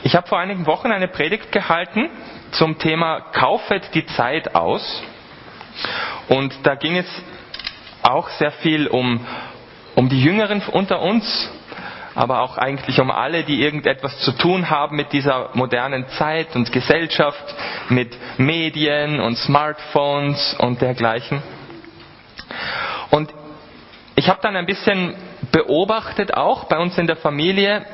Ich habe vor einigen Wochen eine Predigt gehalten zum Thema Kaufet die Zeit aus. Und da ging es auch sehr viel um die Jüngeren unter uns, aber auch eigentlich um alle, die irgendetwas zu tun haben mit dieser modernen Zeit und Gesellschaft, mit Medien und Smartphones und dergleichen. Und ich habe dann ein bisschen beobachtet, auch bei uns in der Familie,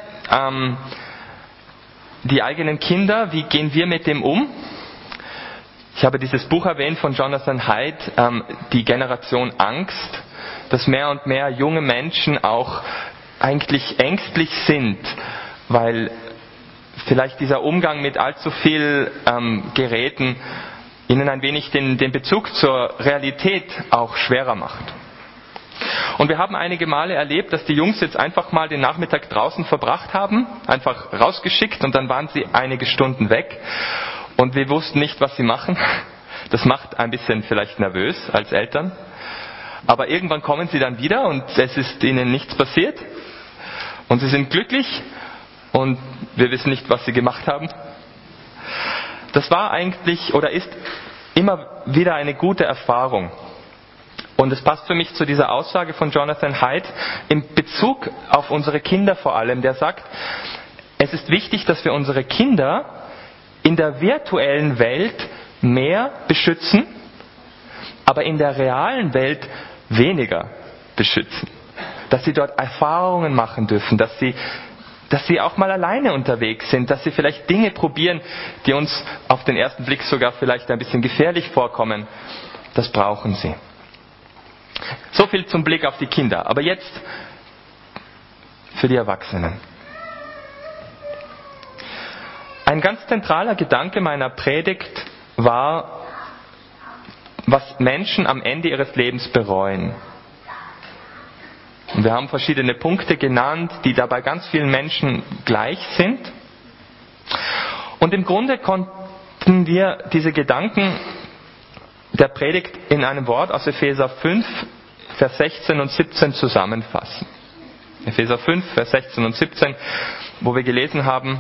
die eigenen Kinder, wie gehen wir mit dem um? Ich habe dieses Buch erwähnt von Jonathan Haidt, die Generation Angst, dass mehr und mehr junge Menschen auch eigentlich ängstlich sind, weil vielleicht dieser Umgang mit allzu viel Geräten ihnen ein wenig den Bezug zur Realität auch schwerer macht. Und wir haben einige Male erlebt, dass die Jungs jetzt einfach mal den Nachmittag draußen verbracht haben, einfach rausgeschickt und dann waren sie einige Stunden weg und wir wussten nicht, was sie machen. Das macht ein bisschen vielleicht nervös als Eltern. Aber irgendwann kommen sie dann wieder und es ist ihnen nichts passiert. Und sie sind glücklich und wir wissen nicht, was sie gemacht haben. Das war eigentlich oder ist immer wieder eine gute Erfahrung. Und es passt für mich zu dieser Aussage von Jonathan Haidt in Bezug auf unsere Kinder vor allem, der sagt, es ist wichtig, dass wir unsere Kinder in der virtuellen Welt mehr beschützen, aber in der realen Welt weniger beschützen. Dass sie dort Erfahrungen machen dürfen, dass sie auch mal alleine unterwegs sind, dass sie vielleicht Dinge probieren, die uns auf den ersten Blick sogar vielleicht ein bisschen gefährlich vorkommen. Das brauchen sie. So viel zum Blick auf die Kinder. Aber jetzt für die Erwachsenen. Ein ganz zentraler Gedanke meiner Predigt war, was Menschen am Ende ihres Lebens bereuen. Und wir haben verschiedene Punkte genannt, die da bei ganz vielen Menschen gleich sind. Und im Grunde konnten wir diese Gedanken der Predigt in einem Wort aus Epheser 5, Vers 16 und 17 zusammenfassen. Epheser 5, Vers 16 und 17, wo wir gelesen haben,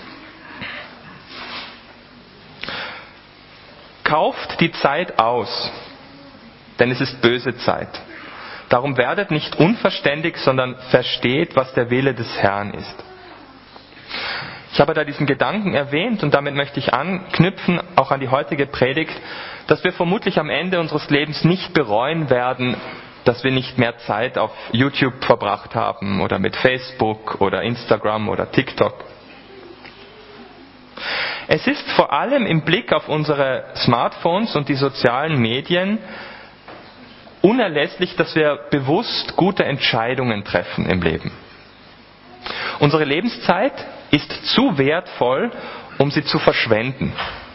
kauft die Zeit aus, denn es ist böse Zeit. Darum werdet nicht unverständig, sondern versteht, was der Wille des Herrn ist. Ich habe da diesen Gedanken erwähnt und damit möchte ich anknüpfen, auch an die heutige Predigt, dass wir vermutlich am Ende unseres Lebens nicht bereuen werden, dass wir nicht mehr Zeit auf YouTube verbracht haben oder mit Facebook oder Instagram oder TikTok. Es ist vor allem im Blick auf unsere Smartphones und die sozialen Medien unerlässlich, dass wir bewusst gute Entscheidungen treffen im Leben. Unsere Lebenszeit ist zu wertvoll, um sie zu verschwenden.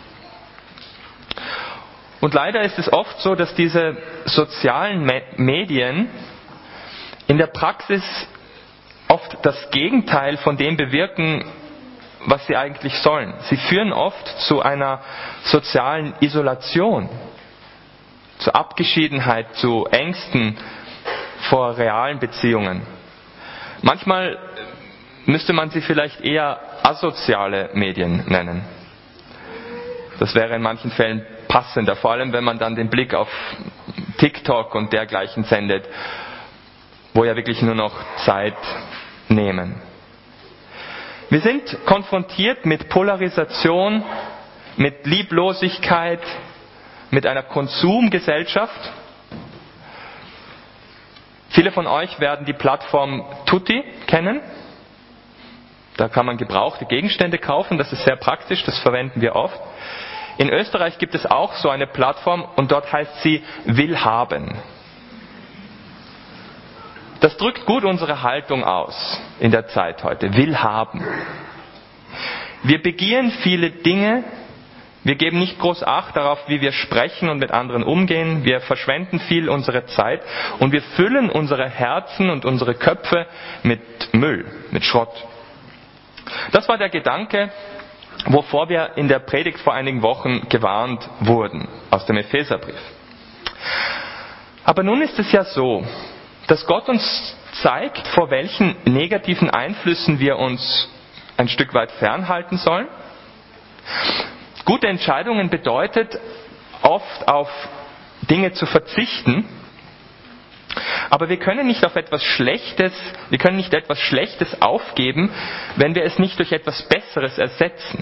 Und leider ist es oft so, dass diese sozialen Medien in der Praxis oft das Gegenteil von dem bewirken, was sie eigentlich sollen. Sie führen oft zu einer sozialen Isolation, zur Abgeschiedenheit, zu Ängsten vor realen Beziehungen. Manchmal müsste man sie vielleicht eher asoziale Medien nennen. Das wäre in manchen Fällen passender, vor allem wenn man dann den Blick auf TikTok und dergleichen sendet, wo ja wirklich nur noch Zeit nehmen. Wir sind konfrontiert mit Polarisation, mit Lieblosigkeit, mit einer Konsumgesellschaft. Viele von euch werden die Plattform Tutti kennen. Da kann man gebrauchte Gegenstände kaufen, das ist sehr praktisch, das verwenden wir oft. In Österreich gibt es auch so eine Plattform und dort heißt sie Willhaben. Das drückt gut unsere Haltung aus in der Zeit heute. Willhaben. Wir begieren viele Dinge, wir geben nicht groß Acht darauf, wie wir sprechen und mit anderen umgehen. Wir verschwenden viel unsere Zeit und wir füllen unsere Herzen und unsere Köpfe mit Müll, mit Schrott. Das war der Gedanke, wovor wir in der Predigt vor einigen Wochen gewarnt wurden, aus dem Epheserbrief. Aber nun ist es ja so, dass Gott uns zeigt, vor welchen negativen Einflüssen wir uns ein Stück weit fernhalten sollen. Gute Entscheidungen bedeutet oft auf Dinge zu verzichten, aber wir können nicht etwas Schlechtes aufgeben, wenn wir es nicht durch etwas Besseres ersetzen.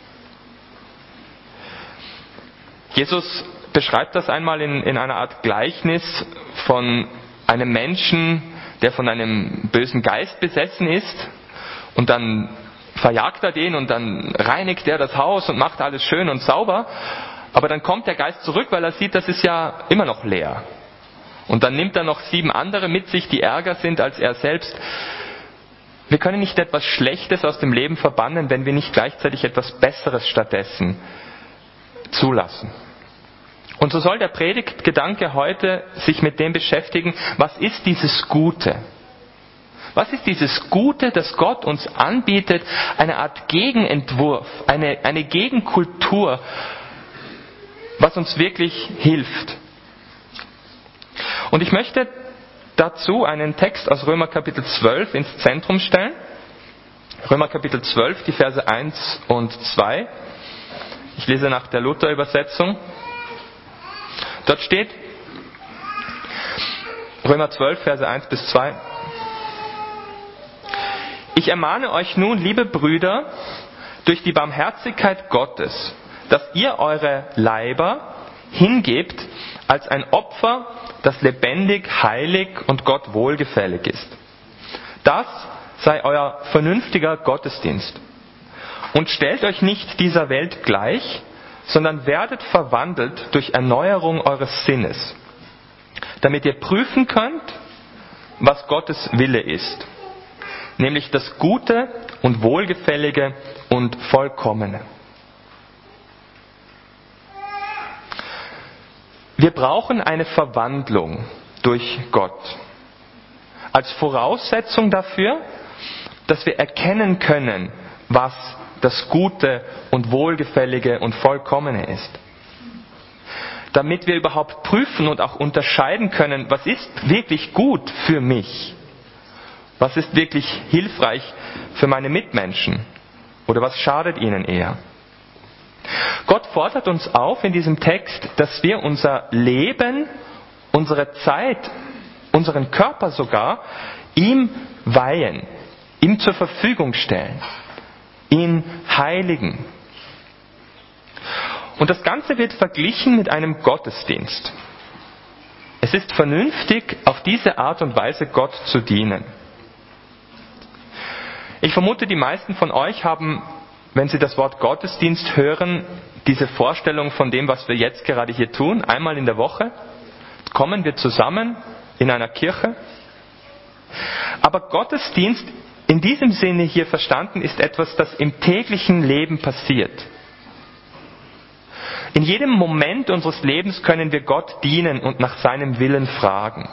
Jesus beschreibt das einmal in einer Art Gleichnis von einem Menschen, der von einem bösen Geist besessen ist, und dann verjagt er den und dann reinigt er das Haus und macht alles schön und sauber, aber dann kommt der Geist zurück, weil er sieht, das ist ja immer noch leer. Und dann nimmt er noch 7 andere mit sich, die ärger sind als er selbst. Wir können nicht etwas Schlechtes aus dem Leben verbannen, wenn wir nicht gleichzeitig etwas Besseres stattdessen zulassen. Und so soll der Predigtgedanke heute sich mit dem beschäftigen, was ist dieses Gute? Was ist dieses Gute, das Gott uns anbietet? Eine Art Gegenentwurf, eine Gegenkultur, was uns wirklich hilft. Und ich möchte dazu einen Text aus Römer Kapitel 12 ins Zentrum stellen. Römer Kapitel 12, die Verse 1 und 2. Ich lese nach der Luther-Übersetzung. Dort steht, Römer 12, Verse 1 bis 2. Ich ermahne euch nun, liebe Brüder, durch die Barmherzigkeit Gottes, dass ihr eure Leiber hingebt als ein Opfer, das lebendig, heilig und Gott wohlgefällig ist. Das sei euer vernünftiger Gottesdienst. Und stellt euch nicht dieser Welt gleich, sondern werdet verwandelt durch Erneuerung eures Sinnes, damit ihr prüfen könnt, was Gottes Wille ist, nämlich das Gute und Wohlgefällige und Vollkommene. Wir brauchen eine Verwandlung durch Gott als Voraussetzung dafür, dass wir erkennen können, was das Gute und Wohlgefällige und Vollkommene ist. Damit wir überhaupt prüfen und auch unterscheiden können, was ist wirklich gut für mich, was ist wirklich hilfreich für meine Mitmenschen oder was schadet ihnen eher. Gott fordert uns auf in diesem Text, dass wir unser Leben, unsere Zeit, unseren Körper sogar ihm weihen, ihm zur Verfügung stellen, ihn heiligen. Und das Ganze wird verglichen mit einem Gottesdienst. Es ist vernünftig, auf diese Art und Weise Gott zu dienen. Ich vermute, die meisten von euch haben, wenn sie das Wort Gottesdienst hören, diese Vorstellung von dem, was wir jetzt gerade hier tun. Einmal in der Woche kommen wir zusammen in einer Kirche. Aber Gottesdienst in diesem Sinne hier verstanden ist etwas, das im täglichen Leben passiert. In jedem Moment unseres Lebens können wir Gott dienen und nach seinem Willen fragen.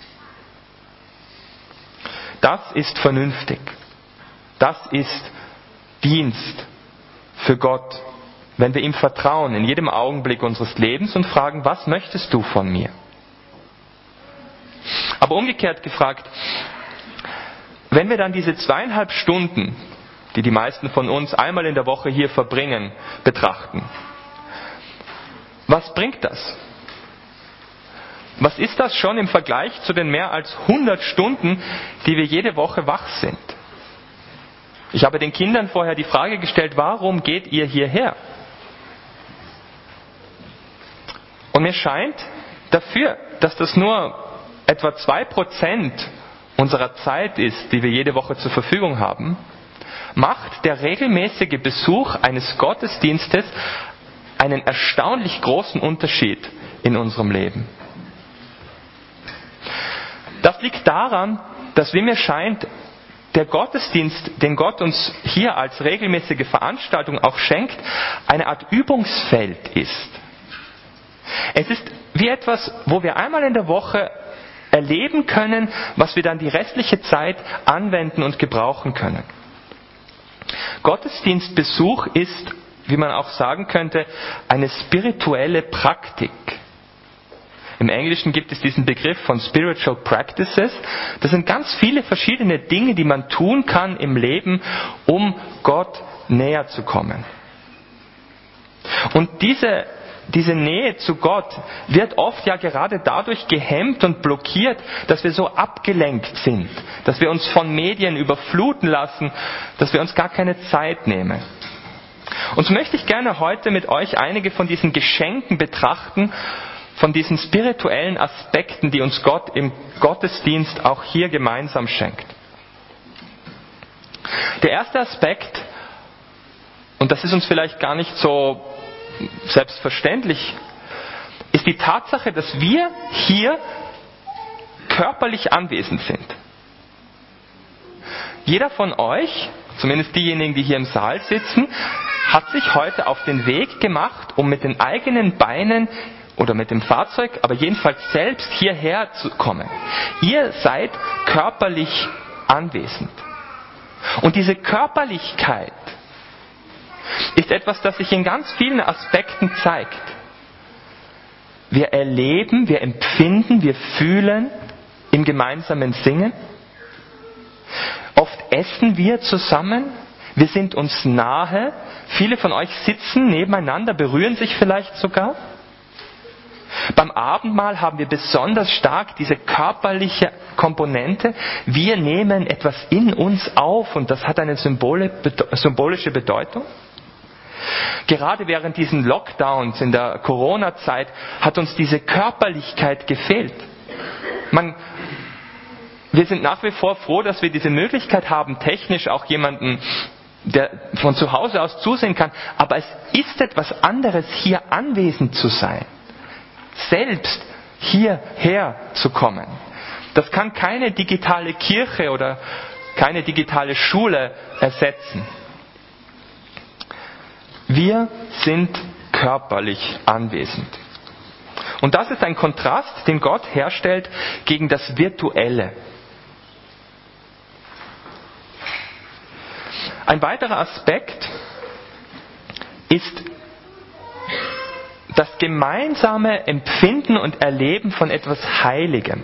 Das ist vernünftig. Das ist Dienst für Gott, wenn wir ihm vertrauen in jedem Augenblick unseres Lebens und fragen, was möchtest du von mir? Aber umgekehrt gefragt, wenn wir dann diese 2,5 Stunden, die die meisten von uns einmal in der Woche hier verbringen, betrachten, was bringt das? Was ist das schon im Vergleich zu den mehr als 100 Stunden, die wir jede Woche wach sind? Ich habe den Kindern vorher die Frage gestellt, warum geht ihr hierher? Und mir scheint dafür, dass das nur etwa 2% unserer Zeit ist, die wir jede Woche zur Verfügung haben, macht der regelmäßige Besuch eines Gottesdienstes einen erstaunlich großen Unterschied in unserem Leben. Das liegt daran, dass, wie mir scheint, der Gottesdienst, den Gott uns hier als regelmäßige Veranstaltung auch schenkt, eine Art Übungsfeld ist. Es ist wie etwas, wo wir einmal in der Woche erleben können, was wir dann die restliche Zeit anwenden und gebrauchen können. Gottesdienstbesuch ist, wie man auch sagen könnte, eine spirituelle Praktik. Im Englischen gibt es diesen Begriff von Spiritual Practices. Das sind ganz viele verschiedene Dinge, die man tun kann im Leben, um Gott näher zu kommen. Und diese Nähe zu Gott wird oft ja gerade dadurch gehemmt und blockiert, dass wir so abgelenkt sind, dass wir uns von Medien überfluten lassen, dass wir uns gar keine Zeit nehmen. Und so möchte ich gerne heute mit euch einige von diesen Geschenken betrachten, von diesen spirituellen Aspekten, die uns Gott im Gottesdienst auch hier gemeinsam schenkt. Der erste Aspekt, und das ist uns vielleicht gar nicht so selbstverständlich, ist die Tatsache, dass wir hier körperlich anwesend sind. Jeder von euch, zumindest diejenigen, die hier im Saal sitzen, hat sich heute auf den Weg gemacht, um mit den eigenen Beinen oder mit dem Fahrzeug, aber jedenfalls selbst hierher zu kommen. Ihr seid körperlich anwesend. Und diese Körperlichkeit ist etwas, das sich in ganz vielen Aspekten zeigt. Wir erleben, wir empfinden, wir fühlen im gemeinsamen Singen. Oft essen wir zusammen, wir sind uns nahe. Viele von euch sitzen nebeneinander, berühren sich vielleicht sogar. Beim Abendmahl haben wir besonders stark diese körperliche Komponente. Wir nehmen etwas in uns auf und das hat eine symbolische Bedeutung. Gerade während diesen Lockdowns in der Corona-Zeit hat uns diese Körperlichkeit gefehlt. Wir sind nach wie vor froh, dass wir diese Möglichkeit haben, technisch auch jemanden, der von zu Hause aus zusehen kann. Aber es ist etwas anderes, hier anwesend zu sein. Selbst hierher zu kommen. Das kann keine digitale Kirche oder keine digitale Schule ersetzen. Wir sind körperlich anwesend. Und das ist ein Kontrast, den Gott herstellt gegen das Virtuelle. Ein weiterer Aspekt ist das gemeinsame Empfinden und Erleben von etwas Heiligem.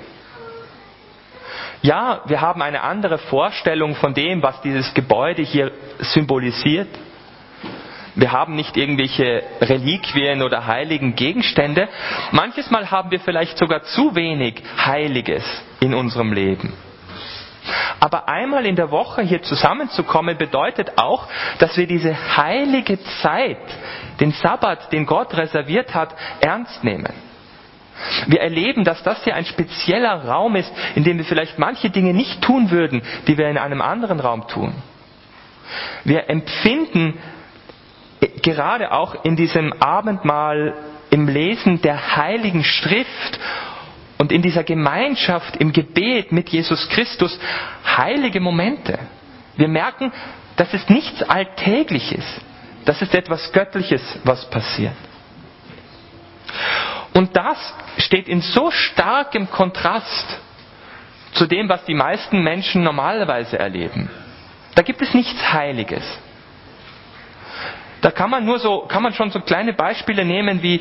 Ja, wir haben eine andere Vorstellung von dem, was dieses Gebäude hier symbolisiert. Wir haben nicht irgendwelche Reliquien oder heiligen Gegenstände. Manches Mal haben wir vielleicht sogar zu wenig Heiliges in unserem Leben. Aber einmal in der Woche hier zusammenzukommen, bedeutet auch, dass wir diese heilige Zeit, den Sabbat, den Gott reserviert hat, ernst nehmen. Wir erleben, dass das hier ein spezieller Raum ist, in dem wir vielleicht manche Dinge nicht tun würden, die wir in einem anderen Raum tun. Wir empfinden gerade auch in diesem Abendmahl, im Lesen der Heiligen Schrift und in dieser Gemeinschaft, im Gebet mit Jesus Christus, heilige Momente. Wir merken, das ist nichts Alltägliches. Das ist etwas Göttliches, was passiert. Und das steht in so starkem Kontrast zu dem, was die meisten Menschen normalerweise erleben. Da gibt es nichts Heiliges. Da kann man schon so kleine Beispiele nehmen wie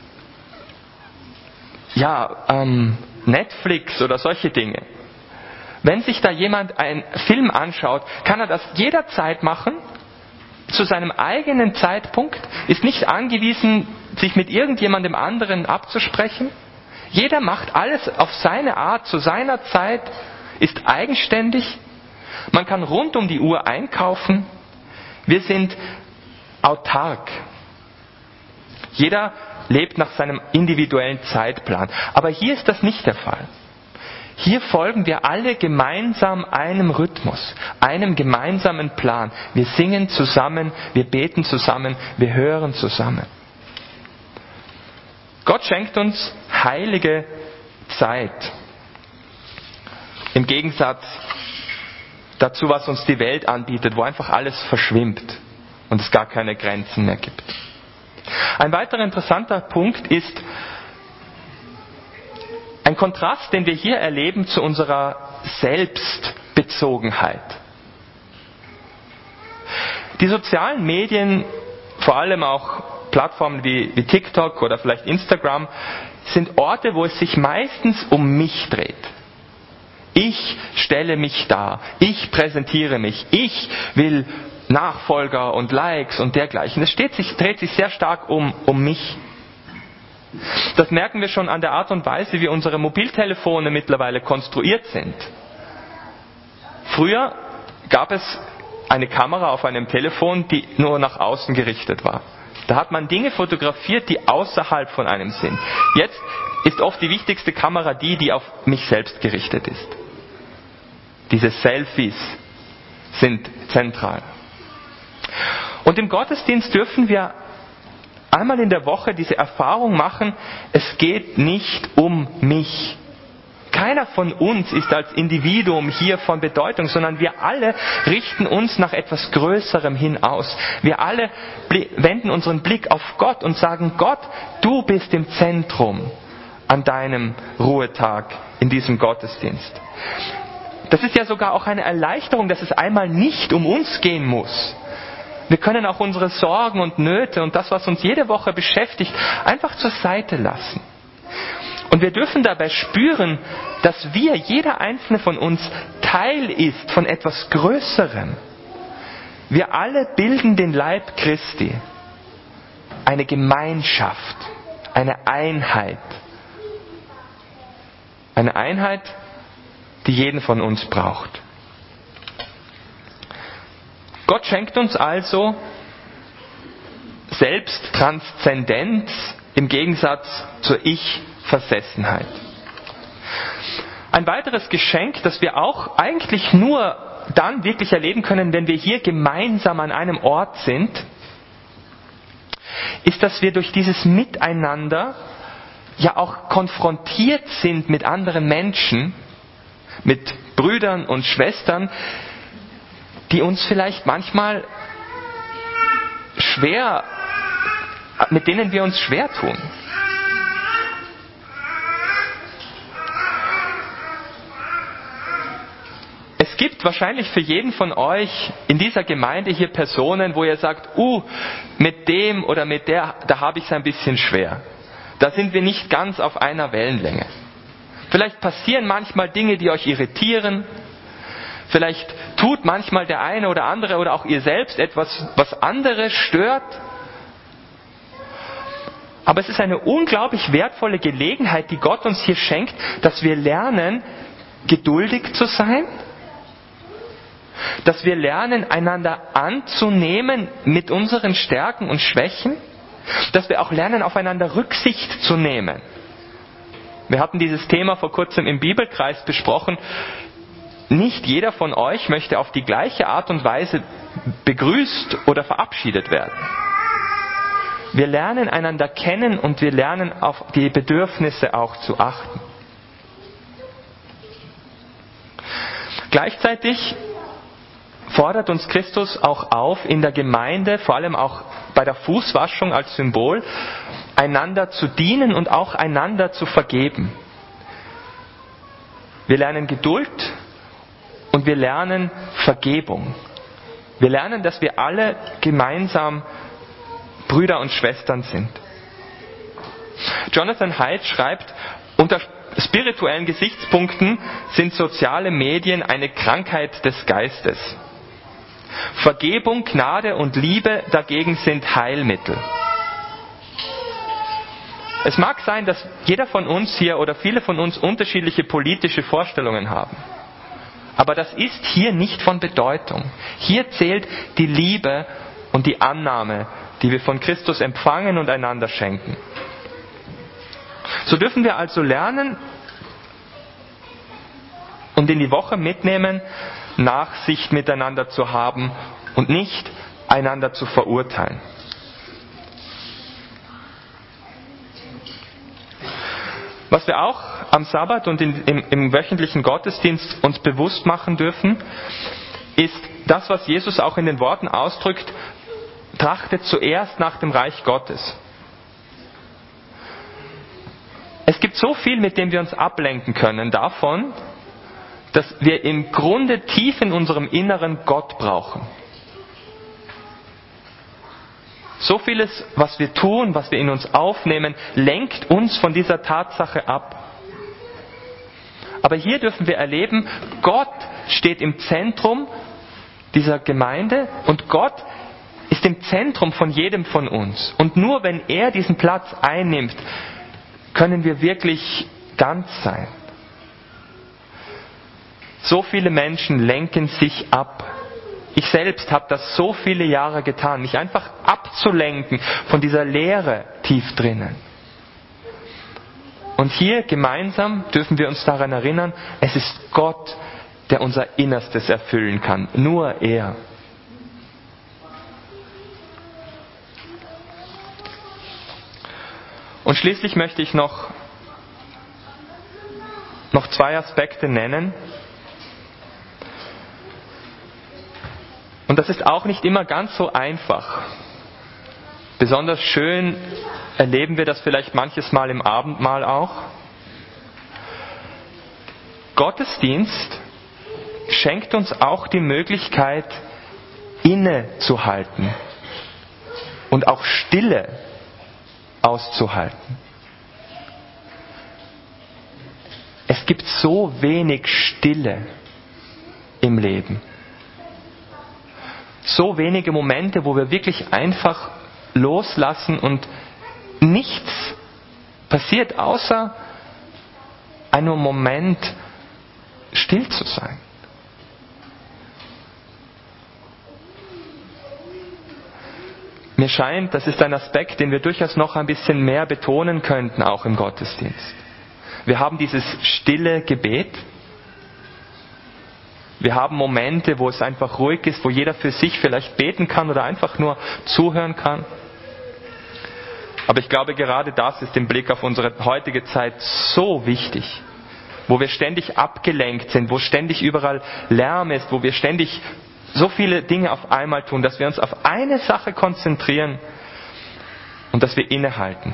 Netflix oder solche Dinge. Wenn sich da jemand einen Film anschaut, kann er das jederzeit machen, zu seinem eigenen Zeitpunkt, ist nicht angewiesen, sich mit irgendjemandem anderen abzusprechen. Jeder macht alles auf seine Art, zu seiner Zeit, ist eigenständig. Man kann rund um die Uhr einkaufen. Wir sind autark. Jeder lebt nach seinem individuellen Zeitplan. Aber hier ist das nicht der Fall. Hier folgen wir alle gemeinsam einem Rhythmus, einem gemeinsamen Plan. Wir singen zusammen, wir beten zusammen, wir hören zusammen. Gott schenkt uns heilige Zeit. Im Gegensatz dazu, was uns die Welt anbietet, wo einfach alles verschwimmt und es gar keine Grenzen mehr gibt. Ein weiterer interessanter Punkt ist ein Kontrast, den wir hier erleben zu unserer Selbstbezogenheit. Die sozialen Medien, vor allem auch Plattformen wie TikTok oder vielleicht Instagram, sind Orte, wo es sich meistens um mich dreht. Ich stelle mich dar, ich präsentiere mich, ich will Nachfolger und Likes und dergleichen. Es dreht sich sehr stark um mich. Das merken wir schon an der Art und Weise, wie unsere Mobiltelefone mittlerweile konstruiert sind. Früher gab es eine Kamera auf einem Telefon, die nur nach außen gerichtet war. Da hat man Dinge fotografiert, die außerhalb von einem sind. Jetzt ist oft die wichtigste Kamera die auf mich selbst gerichtet ist. Diese Selfies sind zentral. Und im Gottesdienst dürfen wir einmal in der Woche diese Erfahrung machen, es geht nicht um mich. Keiner von uns ist als Individuum hier von Bedeutung, sondern wir alle richten uns nach etwas Größerem hin aus. Wir alle wenden unseren Blick auf Gott und sagen, Gott, du bist im Zentrum an deinem Ruhetag in diesem Gottesdienst. Das ist ja sogar auch eine Erleichterung, dass es einmal nicht um uns gehen muss. Wir können auch unsere Sorgen und Nöte und das, was uns jede Woche beschäftigt, einfach zur Seite lassen. Und wir dürfen dabei spüren, dass jeder einzelne von uns, Teil ist von etwas Größerem. Wir alle bilden den Leib Christi. Eine Gemeinschaft, eine Einheit. Eine Einheit, die jeden von uns braucht. Gott schenkt uns also Selbsttranszendenz im Gegensatz zur Ich-Versessenheit. Ein weiteres Geschenk, das wir auch eigentlich nur dann wirklich erleben können, wenn wir hier gemeinsam an einem Ort sind, ist, dass wir durch dieses Miteinander ja auch konfrontiert sind mit anderen Menschen, mit Brüdern und Schwestern, die uns vielleicht manchmal mit denen wir uns schwer tun. Es gibt wahrscheinlich für jeden von euch in dieser Gemeinde hier Personen, wo ihr sagt, mit dem oder mit der, da habe ich es ein bisschen schwer. Da sind wir nicht ganz auf einer Wellenlänge. Vielleicht passieren manchmal Dinge, die euch irritieren. Vielleicht tut manchmal der eine oder andere oder auch ihr selbst etwas, was andere stört. Aber es ist eine unglaublich wertvolle Gelegenheit, die Gott uns hier schenkt, dass wir lernen, geduldig zu sein, dass wir lernen, einander anzunehmen mit unseren Stärken und Schwächen, dass wir auch lernen, aufeinander Rücksicht zu nehmen. Wir hatten dieses Thema vor kurzem im Bibelkreis besprochen. Nicht jeder von euch möchte auf die gleiche Art und Weise begrüßt oder verabschiedet werden. Wir lernen einander kennen und wir lernen auf die Bedürfnisse auch zu achten. Gleichzeitig fordert uns Christus auch auf, in der Gemeinde, vor allem auch bei der Fußwaschung als Symbol, einander zu dienen und auch einander zu vergeben. Wir lernen Geduld und wir lernen Vergebung. Wir lernen, dass wir alle gemeinsam Brüder und Schwestern sind. Jonathan Haidt schreibt, unter spirituellen Gesichtspunkten sind soziale Medien eine Krankheit des Geistes. Vergebung, Gnade und Liebe dagegen sind Heilmittel. Es mag sein, dass jeder von uns hier oder viele von uns unterschiedliche politische Vorstellungen haben. Aber das ist hier nicht von Bedeutung. Hier zählt die Liebe und die Annahme, die wir von Christus empfangen und einander schenken. So dürfen wir also lernen und in die Woche mitnehmen, Nachsicht miteinander zu haben und nicht einander zu verurteilen. Was wir auch am Sabbat und im wöchentlichen Gottesdienst uns bewusst machen dürfen, ist das, was Jesus auch in den Worten ausdrückt, trachtet zuerst nach dem Reich Gottes. Es gibt so viel, mit dem wir uns ablenken können davon, dass wir im Grunde tief in unserem Inneren Gott brauchen. So vieles, was wir tun, was wir in uns aufnehmen, lenkt uns von dieser Tatsache ab. Aber hier dürfen wir erleben, Gott steht im Zentrum dieser Gemeinde und Gott ist im Zentrum von jedem von uns. Und nur wenn er diesen Platz einnimmt, können wir wirklich ganz sein. So viele Menschen lenken sich ab. Ich selbst habe das so viele Jahre getan, mich einfach abzulenken von dieser Leere tief drinnen. Und hier gemeinsam dürfen wir uns daran erinnern, es ist Gott, der unser Innerstes erfüllen kann. Nur er. Und schließlich möchte ich noch 2 Aspekte nennen. Und das ist auch nicht immer ganz so einfach. Besonders schön erleben wir das vielleicht manches Mal im Abendmahl auch. Gottesdienst schenkt uns auch die Möglichkeit, innezuhalten und auch Stille auszuhalten. Es gibt so wenig Stille im Leben. So wenige Momente, wo wir wirklich einfach loslassen und nichts passiert, außer einen Moment still zu sein. Mir scheint, das ist ein Aspekt, den wir durchaus noch ein bisschen mehr betonen könnten, auch im Gottesdienst. Wir haben dieses stille Gebet. Wir haben Momente, wo es einfach ruhig ist, wo jeder für sich vielleicht beten kann oder einfach nur zuhören kann. Aber ich glaube, gerade das ist im Blick auf unsere heutige Zeit so wichtig, wo wir ständig abgelenkt sind, wo ständig überall Lärm ist, wo wir ständig so viele Dinge auf einmal tun, dass wir uns auf eine Sache konzentrieren und dass wir innehalten.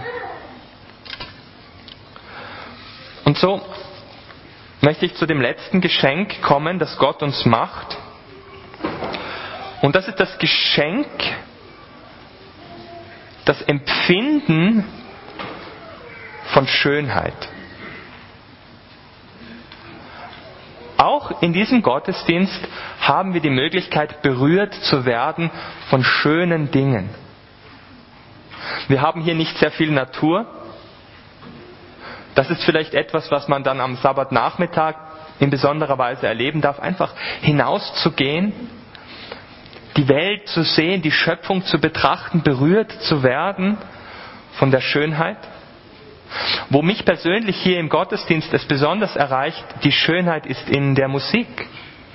Und so möchte ich zu dem letzten Geschenk kommen, das Gott uns macht. Und das ist das Geschenk, das Empfinden von Schönheit. Auch in diesem Gottesdienst haben wir die Möglichkeit, berührt zu werden von schönen Dingen. Wir haben hier nicht sehr viel Natur. Das ist vielleicht etwas, was man dann am Sabbatnachmittag in besonderer Weise erleben darf, einfach hinauszugehen, die Welt zu sehen, die Schöpfung zu betrachten, berührt zu werden von der Schönheit. Wo mich persönlich hier im Gottesdienst es besonders erreicht, die Schönheit ist in der Musik.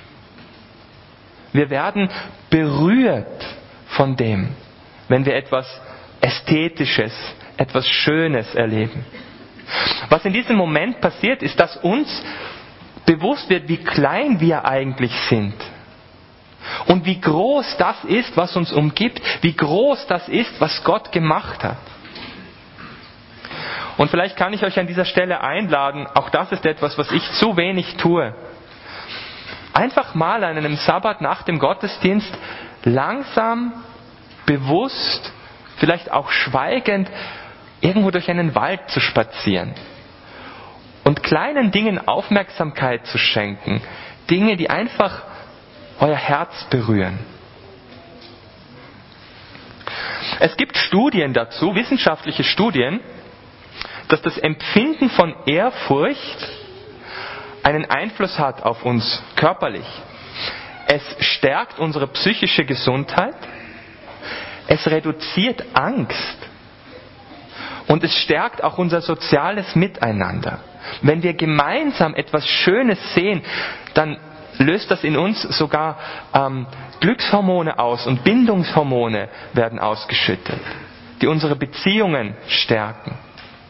Wir werden berührt von dem, wenn wir etwas Ästhetisches, etwas Schönes erleben. Was in diesem Moment passiert, ist, dass uns bewusst wird, wie klein wir eigentlich sind. Und wie groß das ist, was uns umgibt, wie groß das ist, was Gott gemacht hat. Und vielleicht kann ich euch an dieser Stelle einladen, auch das ist etwas, was ich zu wenig tue. Einfach mal an einem Sabbat nach dem Gottesdienst langsam, bewusst, vielleicht auch schweigend, irgendwo durch einen Wald zu spazieren und kleinen Dingen Aufmerksamkeit zu schenken. Dinge, die einfach euer Herz berühren. Es gibt Studien dazu, wissenschaftliche Studien, dass das Empfinden von Ehrfurcht einen Einfluss hat auf uns körperlich. Es stärkt unsere psychische Gesundheit, es reduziert Angst und es stärkt auch unser soziales Miteinander. Wenn wir gemeinsam etwas Schönes sehen, dann löst das in uns sogar Glückshormone aus und Bindungshormone werden ausgeschüttet, die unsere Beziehungen stärken.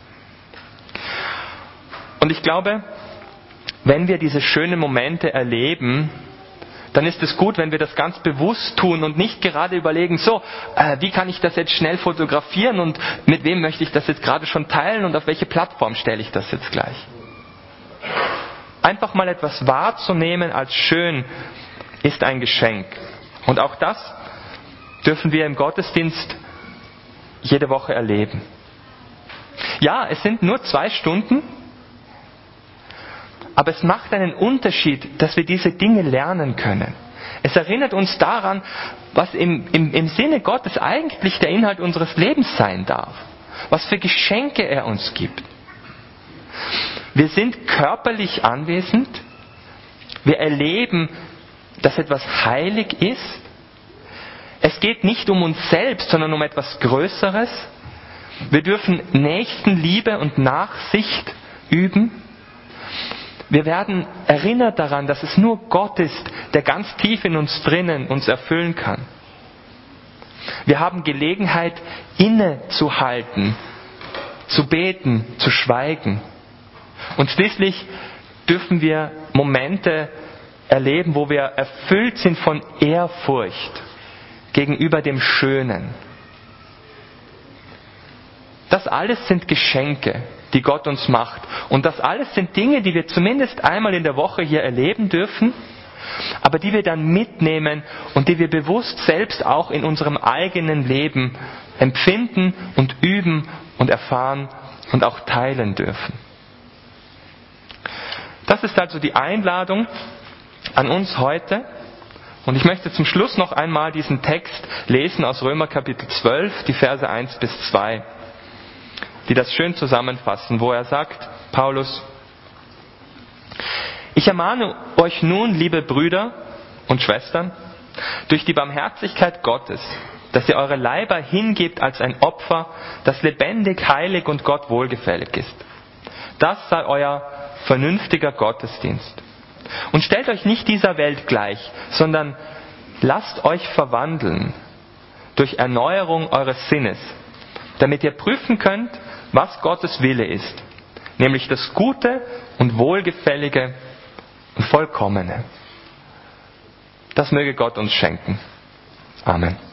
Und ich glaube, wenn wir diese schönen Momente erleben, dann ist es gut, wenn wir das ganz bewusst tun und nicht gerade überlegen, wie kann ich das jetzt schnell fotografieren und mit wem möchte ich das jetzt gerade schon teilen und auf welche Plattform stelle ich das jetzt gleich. Einfach mal etwas wahrzunehmen als schön ist ein Geschenk. Und auch das dürfen wir im Gottesdienst jede Woche erleben. Ja, es sind nur 2 Stunden, aber es macht einen Unterschied, dass wir diese Dinge lernen können. Es erinnert uns daran, was im Sinne Gottes eigentlich der Inhalt unseres Lebens sein darf. Was für Geschenke er uns gibt. Wir sind körperlich anwesend. Wir erleben, dass etwas heilig ist. Es geht nicht um uns selbst, sondern um etwas Größeres. Wir dürfen Nächstenliebe und Nachsicht üben. Wir werden erinnert daran, dass es nur Gott ist, der ganz tief in uns drinnen uns erfüllen kann. Wir haben Gelegenheit, innezuhalten, zu beten, zu schweigen. Und schließlich dürfen wir Momente erleben, wo wir erfüllt sind von Ehrfurcht gegenüber dem Schönen. Das alles sind Geschenke, die Gott uns macht. Und das alles sind Dinge, die wir zumindest einmal in der Woche hier erleben dürfen, aber die wir dann mitnehmen und die wir bewusst selbst auch in unserem eigenen Leben empfinden und üben und erfahren und auch teilen dürfen. Das ist also die Einladung an uns heute. Und ich möchte zum Schluss noch einmal diesen Text lesen aus Römer Kapitel 12, die Verse 1 bis 2, die das schön zusammenfassen, wo er sagt, Paulus: Ich ermahne euch nun, liebe Brüder und Schwestern, durch die Barmherzigkeit Gottes, dass ihr eure Leiber hingebt als ein Opfer, das lebendig, heilig und Gott wohlgefällig ist. Das sei euer vernünftiger Gottesdienst. Und stellt euch nicht dieser Welt gleich, sondern lasst euch verwandeln durch Erneuerung eures Sinnes, damit ihr prüfen könnt, was Gottes Wille ist, nämlich das Gute und Wohlgefällige und Vollkommene. Das möge Gott uns schenken. Amen.